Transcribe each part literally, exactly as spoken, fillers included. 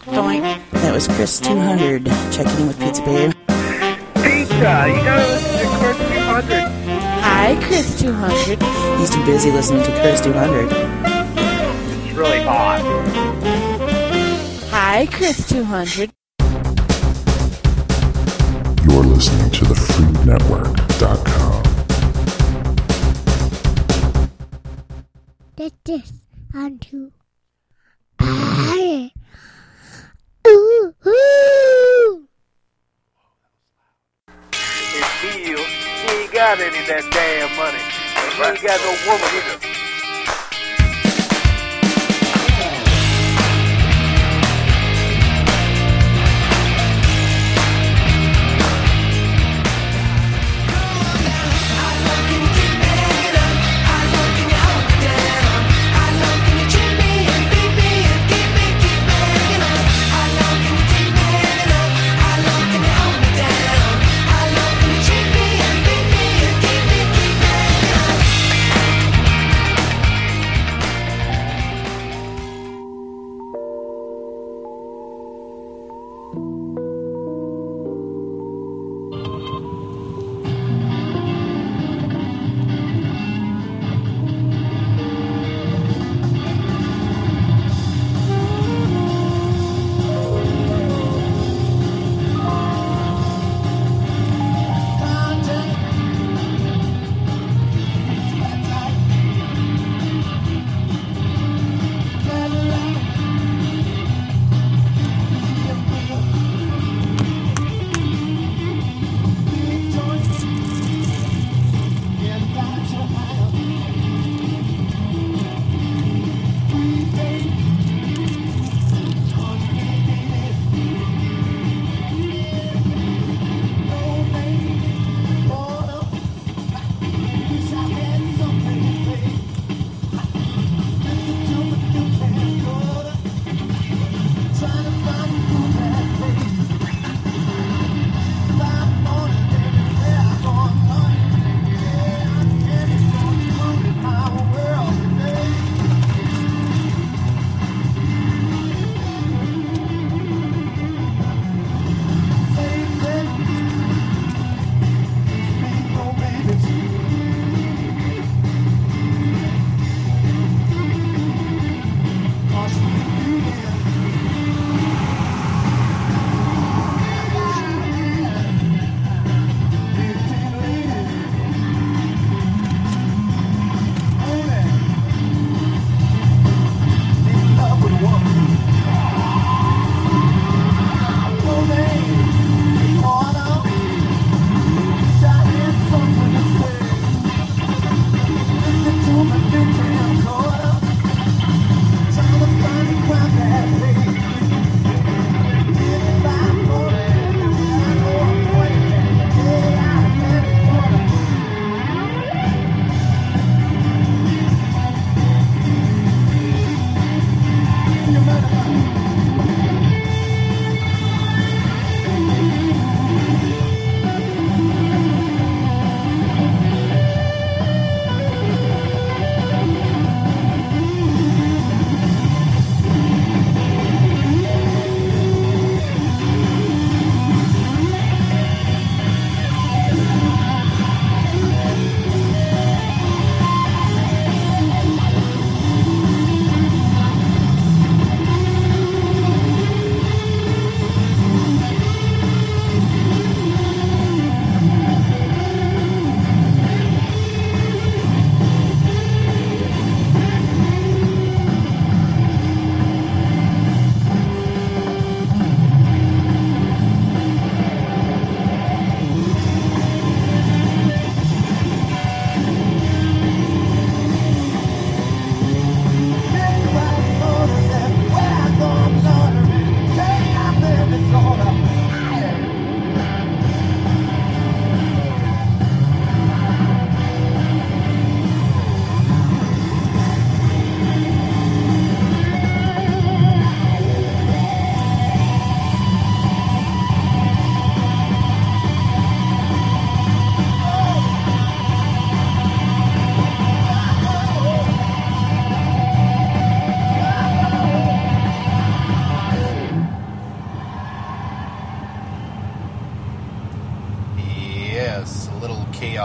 That was Chris two hundred checking in with Pizza Babe. Pizza, you gotta listen to Chris two hundred. Hi, Chris two hundred. He's too busy listening to Chris two hundred. It's really hot. Hi, Chris two hundred. You're listening to the fruit network dot com. Get this onto I. Ooh, ooh. It's Neil. He ain't got any of that damn money. And he ain't got no woman either.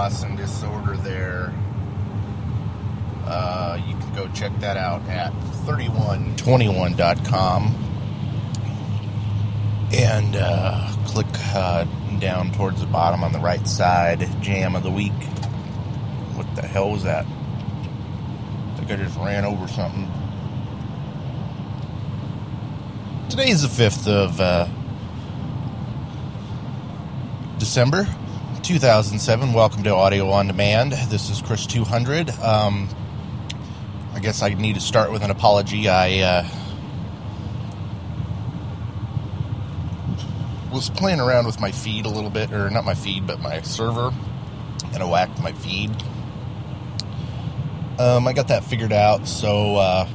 Chaos and Disorder there. Uh, you can go check that out at thirty-one twenty-one dot com. And uh, click uh, down towards the bottom on the right side, Jam of the Week. What the hell was that? I think I just ran over something. Today is the fifth of uh, December, two thousand seven. Welcome to Audio On Demand. This is Chris two hundred. Um, I guess I need to start with an apology. I uh, was playing around with my feed a little bit, or not my feed, but my server, and I whacked my feed. Um, I got that figured out, so uh,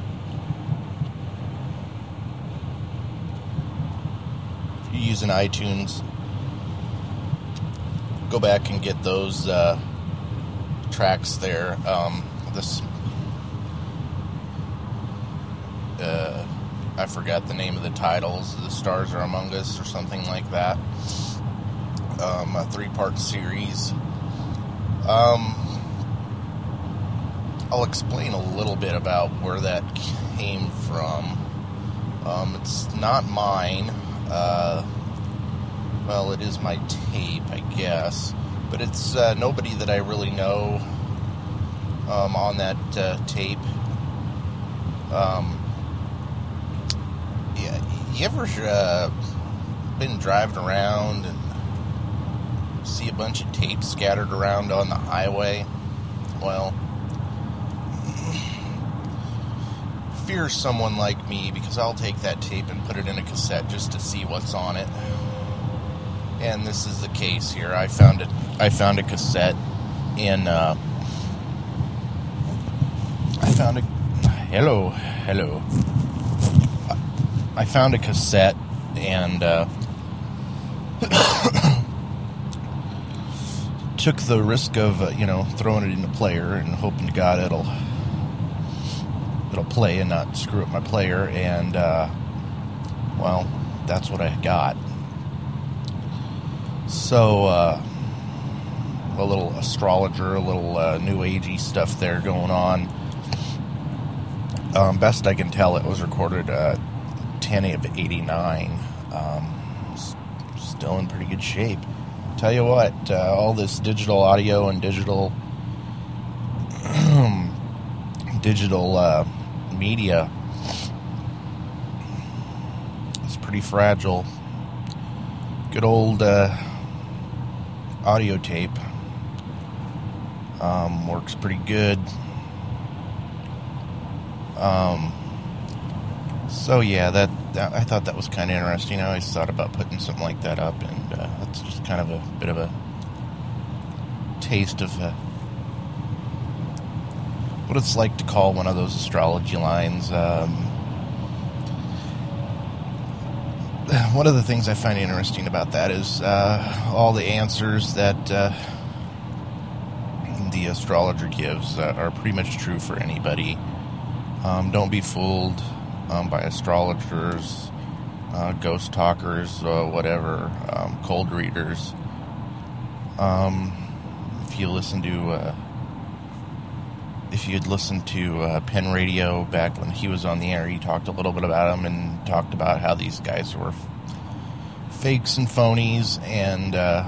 if you're using iTunes, go back and get those uh, tracks there. Um, this, uh, I forgot the name of the titles. The Stars Are Among Us, or something like that. Um, a three-part series. Um, I'll explain a little bit about where that came from. Um, it's not mine. Uh, well, it is my tape, I guess. But it's uh, nobody that I really know um, on that uh, tape. Um, yeah, you ever uh, been driving around and see a bunch of tape scattered around on the highway? Well, fear someone like me, because I'll take that tape and put it in a cassette just to see what's on it. And this is the case here. I found it. I found a cassette in. Uh, I found a. Hello, hello. I found a cassette and uh, took the risk of uh, you know throwing it in the player and hoping to God it'll it'll play and not screw up my player. And uh, well, that's what I got. So, uh, a little astrologer, a little uh, new agey stuff there going on. Um, best I can tell, it was recorded uh, ten of eighty-nine. Um, s- still in pretty good shape. Tell you what, uh, all this digital audio and digital digital uh, media is pretty fragile. Good old uh, audio tape um, works pretty good. Um, so yeah, that, that I thought that was kind of interesting. I always thought about putting something like that up, and uh, that's just kind of a bit of a taste of uh, what it's like to call one of those astrology lines. Um, one of the things I find interesting about that is uh, all the answers that uh, the astrologer gives uh, are pretty much true for anybody. Um, don't be fooled um, by astrologers, uh, ghost talkers, uh, whatever, um, cold readers. Um, if you listen to, uh, if you'd listened to uh, Penn Radio back when he was on the air, he talked a little bit about him and talked about how these guys were f- fakes and phonies, and uh,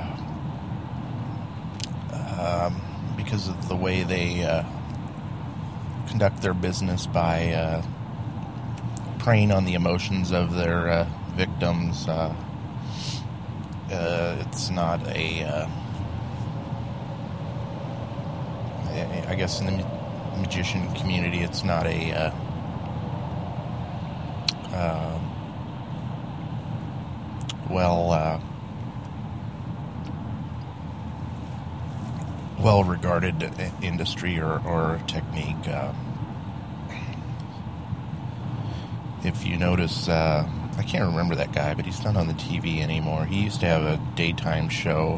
um, because of the way they uh, conduct their business by uh, preying on the emotions of their uh, victims. Uh, uh, it's not a, uh, I guess in the magician community, it's not a uh, uh, well uh, well regarded industry or, or technique. Uh, if you notice, uh, I can't remember that guy, but he's not on the T V anymore. He used to have a daytime show.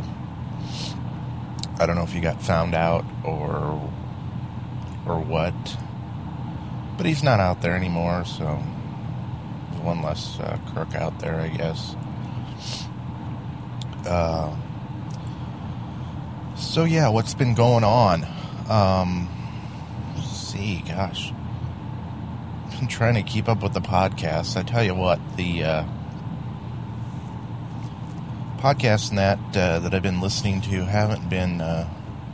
I don't know if he got found out or or what, but he's not out there anymore, so there's one less uh, crook out there, I guess. Uh, So yeah, what's been going on? Um, let's see, gosh, I've been trying to keep up with the podcasts. I tell you what, the uh, podcasts and that uh, that I've been listening to haven't been. Uh,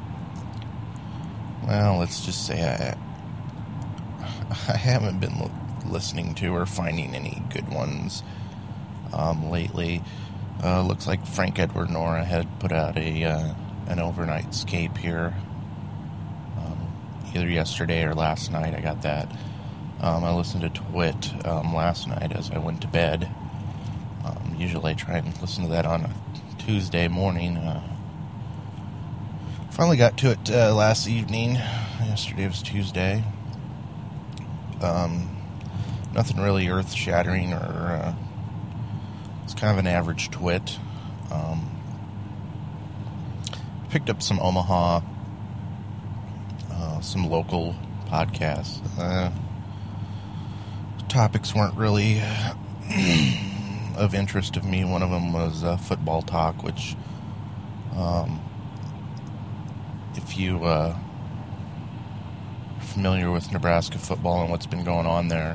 well, let's just say I I haven't been l- listening to or finding any good ones um, lately. Uh, looks like Frank Edward Nora had put out a uh, an overnight scape here, um, either yesterday or last night. I got that. Um, I listened to Twit um, last night as I went to bed. Um, usually I try and listen to that on a Tuesday morning. Uh, finally got to it uh, last evening. Yesterday was Tuesday. Um, nothing really earth-shattering or... Uh, it's kind of an average Twit. Um, picked up some Omaha, uh, some local podcasts. Uh, topics weren't really of interest of me. One of them was uh, Football Talk, which, um, if you uh, are familiar with Nebraska football and what's been going on there,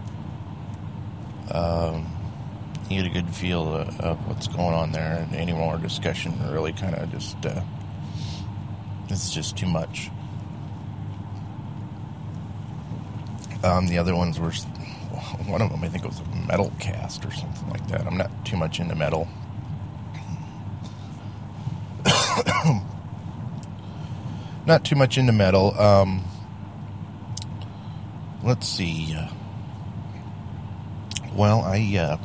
um, you get a good feel of, of what's going on there, and any more discussion really kind of just, uh, it's just too much. Um, the other ones were, one of them I think it was a metal cast or something like that. I'm not too much into metal. Not too much into metal. Um, let's see. Uh, well, I, uh,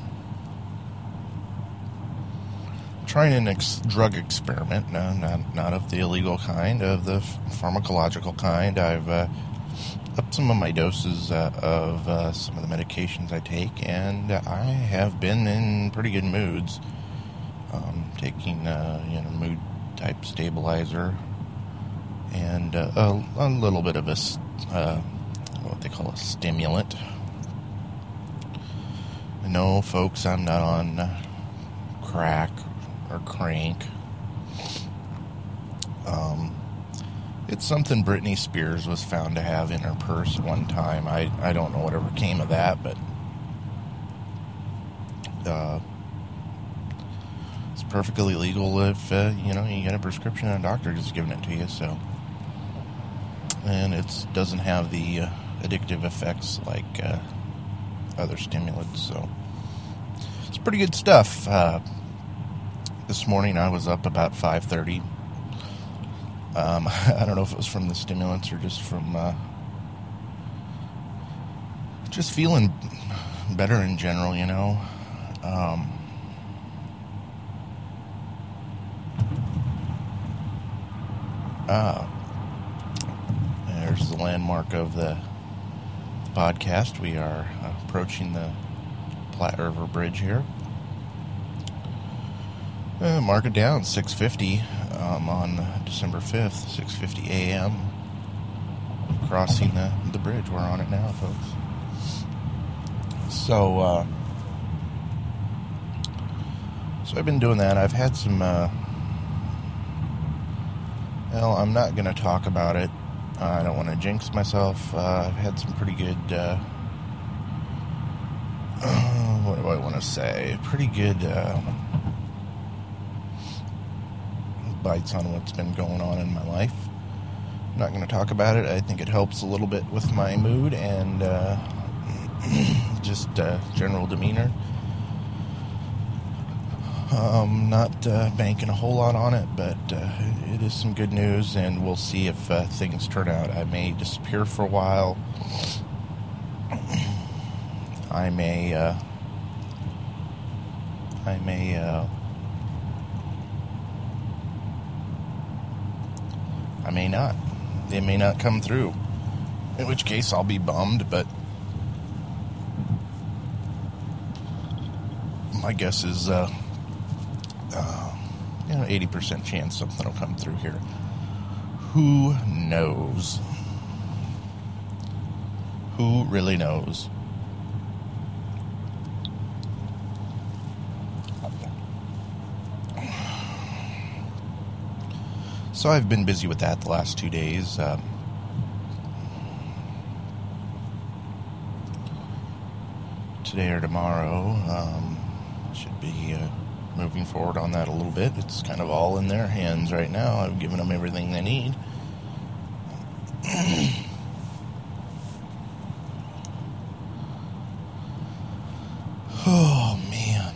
trying an ex- drug experiment, no, not not of the illegal kind, of the pharmacological kind. I've uh, upped some of my doses uh, of uh, some of the medications I take, and I have been in pretty good moods. Um, taking uh, you know mood type stabilizer and uh, a, a little bit of a uh, what they call a stimulant. No, folks, I'm not on uh, crack or crank. Um, it's something Britney Spears was found to have in her purse one time. I, I don't know whatever came of that, but uh, it's perfectly legal if, uh, you know, you get a prescription and a doctor just giving it to you, so. And it doesn't have the uh, addictive effects like uh, other stimulants, so. It's pretty good stuff. Uh, This morning I was up about five thirty. Um, I don't know if it was from the stimulants or just from uh, just feeling better in general, you know. Um, ah, there's the landmark of the podcast. We are approaching the Platte River Bridge here. Uh, mark it down, six fifty um, on December fifth, six fifty a.m. Crossing the, the bridge. We're on it now, folks. So, uh, so I've been doing that. I've had some, uh, well, I'm not going to talk about it. Uh, I don't want to jinx myself. Uh, I've had some pretty good, uh, uh, what do I want to say? Pretty good, uh, bites on what's been going on in my life. I'm not going to talk about it. I think it helps a little bit with my mood and uh, just uh, general demeanor. Um, not uh, banking a whole lot on it, but uh, it is some good news, and we'll see if uh, things turn out. I may disappear for a while. I may, uh, I may, uh, I may not. They may not come through. In which case, I'll be bummed, but my guess is, uh, uh, you know, eighty percent chance something will come through here. Who knows? Who really knows? so I've been busy with that the last two days. Um, today or tomorrow, um, should be uh, moving forward on that a little bit. It's kind of all in their hands right now. I've given them everything they need. Oh, man.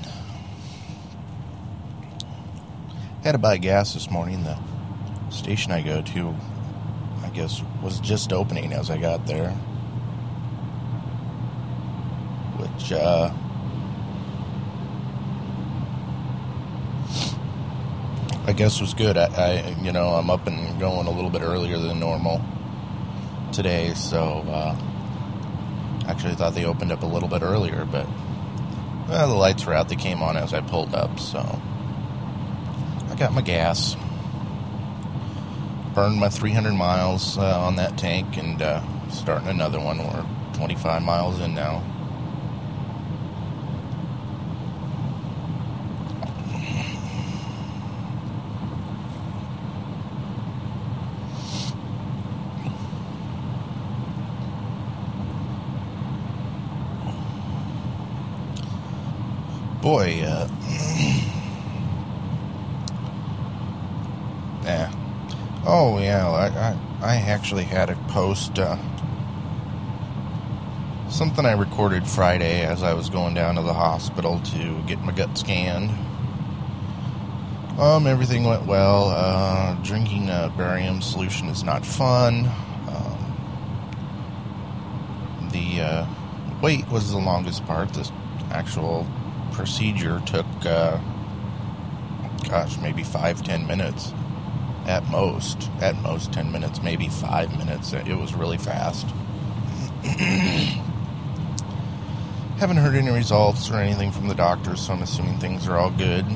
Had to buy gas this morning. The station I go to, I guess, was just opening as I got there. Which, uh... I guess was good. I, I, you know, I'm up and going a little bit earlier than normal today, so, uh... actually, I thought they opened up a little bit earlier, but... Well, the lights were out. They came on as I pulled up, so I got my gas. Burned my three hundred miles uh, on that tank, and uh, starting another one. We're twenty-five miles in now. Boy, uh, yeah. Oh, yeah, I, I, I actually had a post, uh, something I recorded Friday as I was going down to the hospital to get my gut scanned. Um, everything went well. Uh, drinking a barium solution is not fun. Um, the, uh, wait was the longest part. The actual procedure took, uh, gosh, maybe five, ten minutes at most. At most ten minutes, maybe five minutes. It was really fast. Haven't heard any results or anything from the doctors, so I'm assuming things are all good.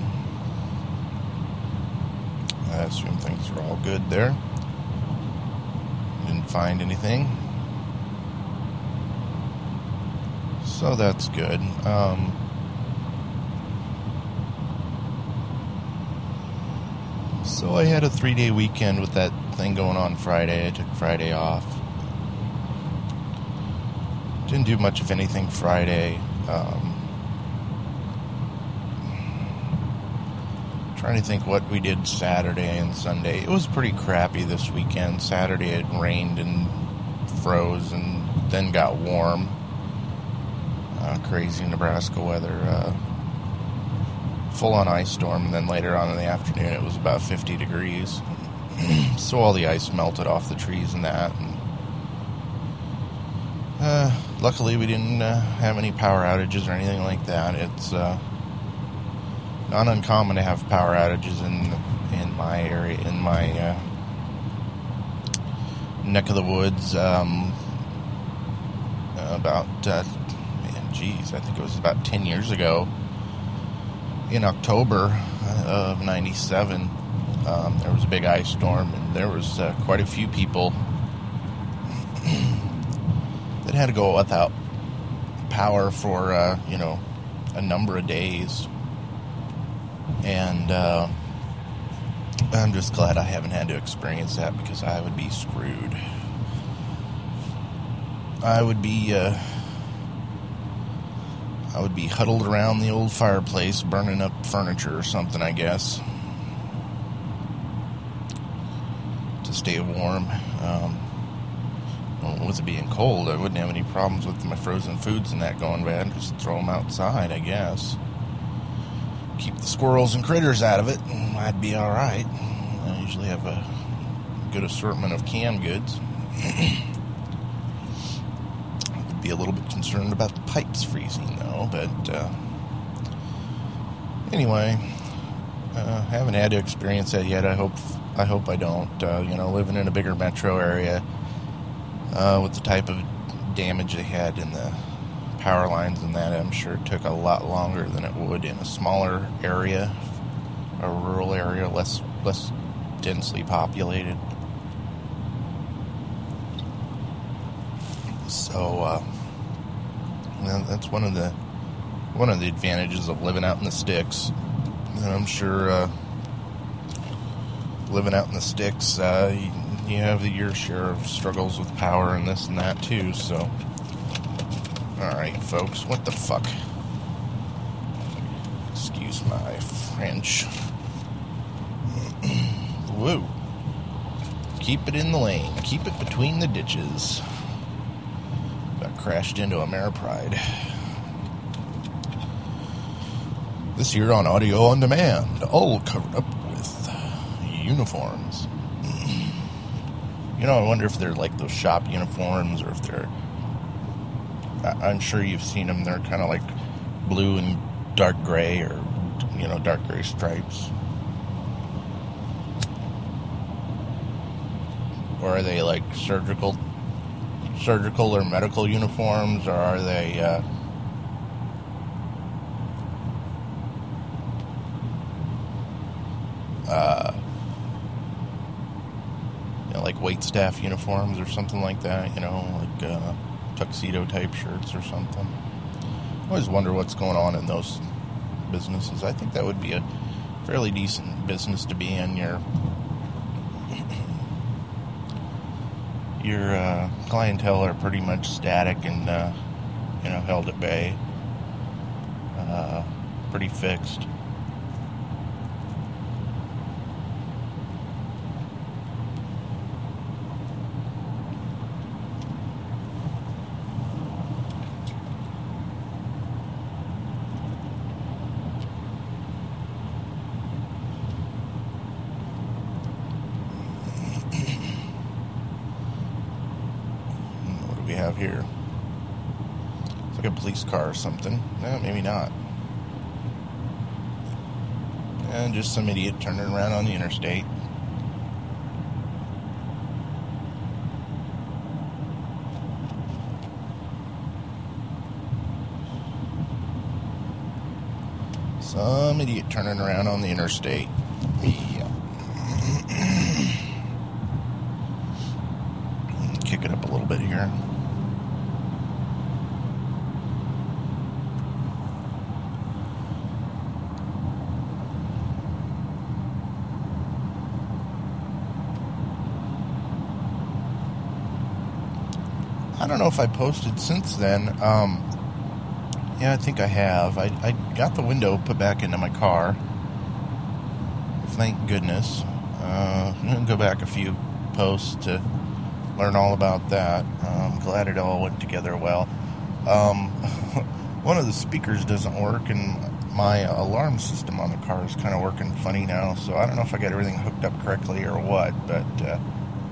I assume things are all good there. Didn't find anything. So that's good. Um... So I had a three-day weekend with that thing going on Friday. I took Friday off. Didn't do much of anything Friday. Um, trying to think what we did Saturday and Sunday. It was pretty crappy this weekend. Saturday it rained and froze and then got warm. Uh, crazy Nebraska weather. Uh, full-on ice storm, and then later on in the afternoon it was about fifty degrees. So all the ice melted off the trees and that. And, uh, luckily we didn't uh, have any power outages or anything like that. It's uh, not uncommon to have power outages in in my area, in my uh, neck of the woods. Um, about, uh, man, geez, I think it was about ten years ago. In October of ninety-seven, um, there was a big ice storm, and there was uh, quite a few people that had to go without power for, uh, you know, a number of days. And uh, I'm just glad I haven't had to experience that, because I would be screwed. I would be... Uh, I would be huddled around the old fireplace, burning up furniture or something, I guess, to stay warm. Um, well, with it being cold, I wouldn't have any problems with my frozen foods and that going bad. Just throw them outside, I guess. Keep the squirrels and critters out of it, and I'd be all right. I usually have a good assortment of canned goods. Be a little bit concerned about the pipes freezing, though, but uh, anyway, uh, haven't had to experience that yet. I hope I hope I don't. Uh, you know, living in a bigger metro area uh, with the type of damage they had in the power lines and that, I'm sure it took a lot longer than it would in a smaller area, a rural area, less less densely populated. So, uh, well, that's one of the one of the advantages of living out in the sticks. And I'm sure uh, living out in the sticks, uh, you, you have your share of struggles with power and this and that too, so. Alright, folks, what the fuck? Excuse my French. Woo. Keep it in the lane. Keep it between the ditches. Got crashed into a Ameripride. This year on Audio On Demand, all covered up with uniforms. You know, I wonder if they're like those shop uniforms or if they're... I'm sure you've seen them. They're kind of like blue and dark gray or, you know, dark gray stripes. Or are they like surgical surgical or medical uniforms, or are they uh, uh, you know, like waitstaff uniforms or something like that, you know, like uh, tuxedo type shirts or something. I always wonder what's going on in those businesses. I think that would be a fairly decent business to be in. Your your uh, clientele are pretty much static and uh, you know, held at bay, uh, pretty fixed. Have here. It's like a police car or something. No, maybe not. And just some idiot turning around on the interstate. Some idiot turning around on the interstate. Yeah. Kick it up a little bit here. I don't know if I posted since then. Um, yeah, I think I have. I, I got the window put back into my car. Thank goodness. Uh, I'm going to go back a few posts to learn all about that. I'm glad it all went together well. Um, one of the speakers doesn't work, and my alarm system on the car is kind of working funny now, so I don't know if I got everything hooked up correctly or what, but... Uh,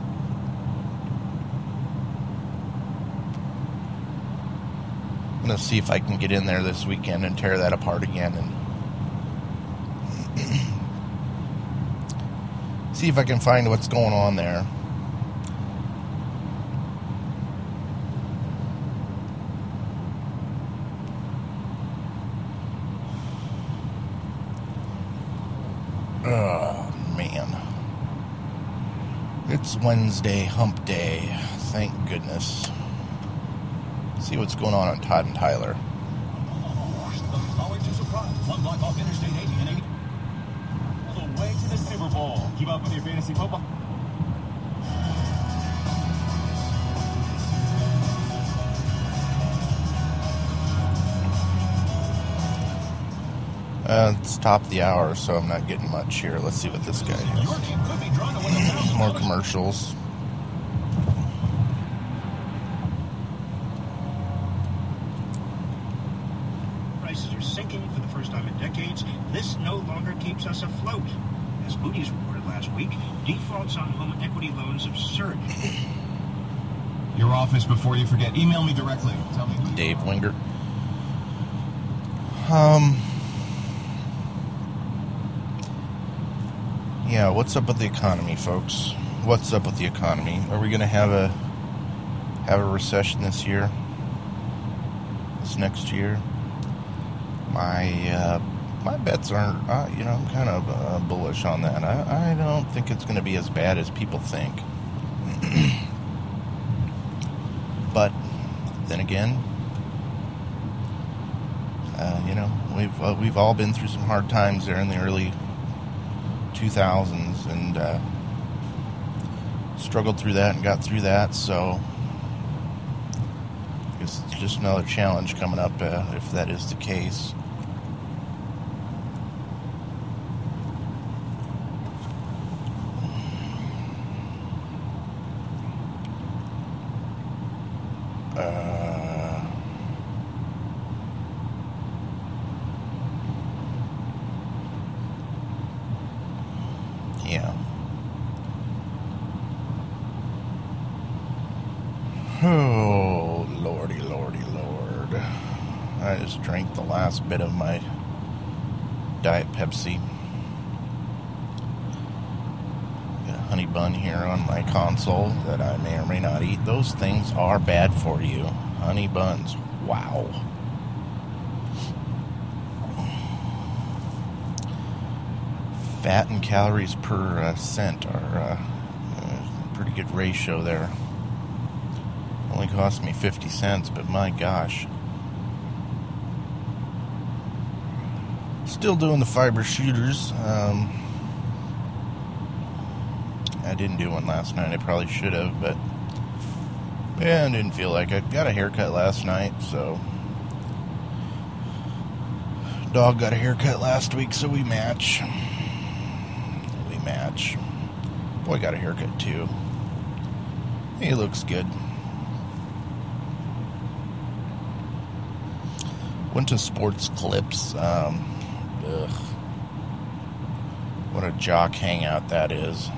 I'm going to see if I can get in there this weekend and tear that apart again and see if I can find what's going on there. Oh, man. It's Wednesday, hump day. Thank goodness. See what's going on on Todd and Tyler. Always a surprise. One block off Interstate eighty and eighty. The way to the Super Bowl. Keep up with your fantasy football. Uh, it's top of the hour, so I'm not getting much here. Let's see what this guy has. More commercials. For the first time in decades, this no longer keeps us afloat. As Moody's reported last week, defaults on home equity loans have surged. Your office, before you forget, email me directly. Tell me. Dave Wingert. Um. Yeah, what's up with the economy, folks? What's up with the economy? Are we going to have a have a recession this year? This next year? My uh, my bets aren't, uh, you know, I'm kind of uh, bullish on that. I, I don't think it's going to be as bad as people think. But then again, uh, you know, we've uh, we've all been through some hard times there in the early two thousands and uh, struggled through that and got through that. So I guess it's just another challenge coming up uh, if that is the case. Uh, yeah. Oh, lordy, lordy, lord. I just drank the last bit of my Diet Pepsi. Got a honey bun here on my console that I may or may not eat. Those things are bad for you. Honey buns. Wow. Fat and calories per uh, cent are uh, a pretty good ratio there. Only cost me fifty cents, but my gosh. Still doing the fiber shooters. Um, I didn't do one last night. I probably should have, but yeah, I didn't feel like it. Got a haircut last night, so dog got a haircut last week, so we match. We match. Boy got a haircut too. He looks good. Went to Sports Clips. Um, ugh. What a jock hangout that is.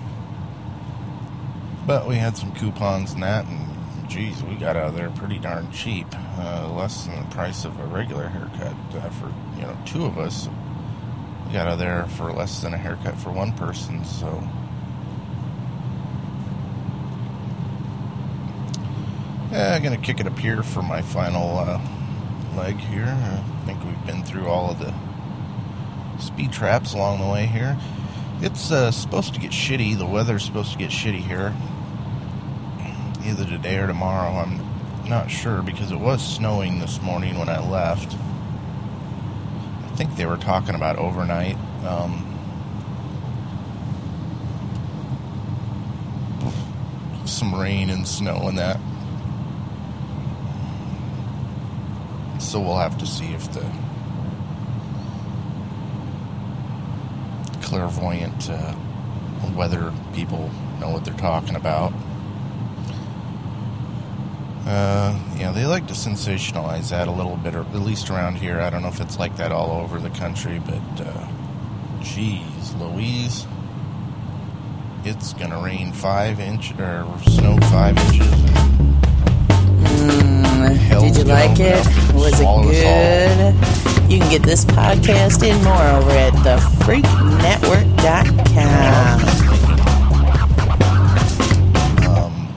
But we had some coupons and that, and geez, we got out of there pretty darn cheap. Uh, less than the price of a regular haircut uh, for, you know, two of us. We got out of there for less than a haircut for one person, so. Yeah, I'm going to kick it up here for my final uh, leg here. I think we've been through all of the speed traps along the way here. It's uh, supposed to get shitty. The weather's supposed to get shitty here. Either today or tomorrow. I'm not sure because it was snowing this morning when I left. I think they were talking about overnight. Um, some rain and snow and that. So we'll have to see if the clairvoyant uh, weather people know what they're talking about. Uh, yeah, they like to sensationalize that a little bit, or at least around here. I don't know if it's like that all over the country, but uh, geez, Louise, it's gonna rain five inch or snow five inches. Mm, did you like it? Was it good? You can get this podcast and more over at the freak network dot com. Um,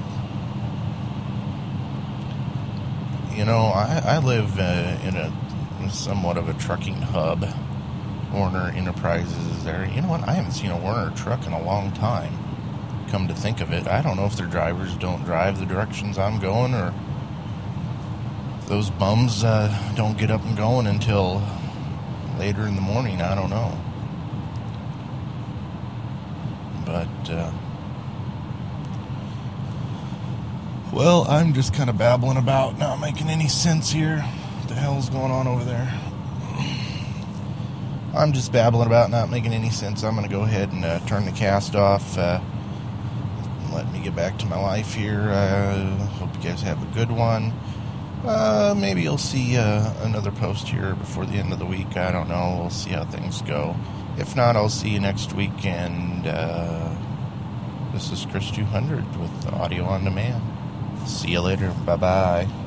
you know, I, I live uh, in a in somewhat of a trucking hub. Werner Enterprises is there. You know what? I haven't seen a Werner truck in a long time. Come to think of it, I don't know if their drivers don't drive the directions I'm going, or those bums uh, don't get up and going until later in the morning. I don't know. But, uh, well, I'm just kind of babbling about, not making any sense here. What the hell's going on over there? I'm just babbling about, not making any sense. I'm going to go ahead and uh, turn the cast off. Uh, let me get back to my life here. I uh, hope you guys have a good one. Uh, maybe you'll see uh, another post here before the end of the week. I don't know. We'll see how things go. If not, I'll see you next week. And uh, this is Chris two hundred with Audio on Demand. See you later. Bye-bye.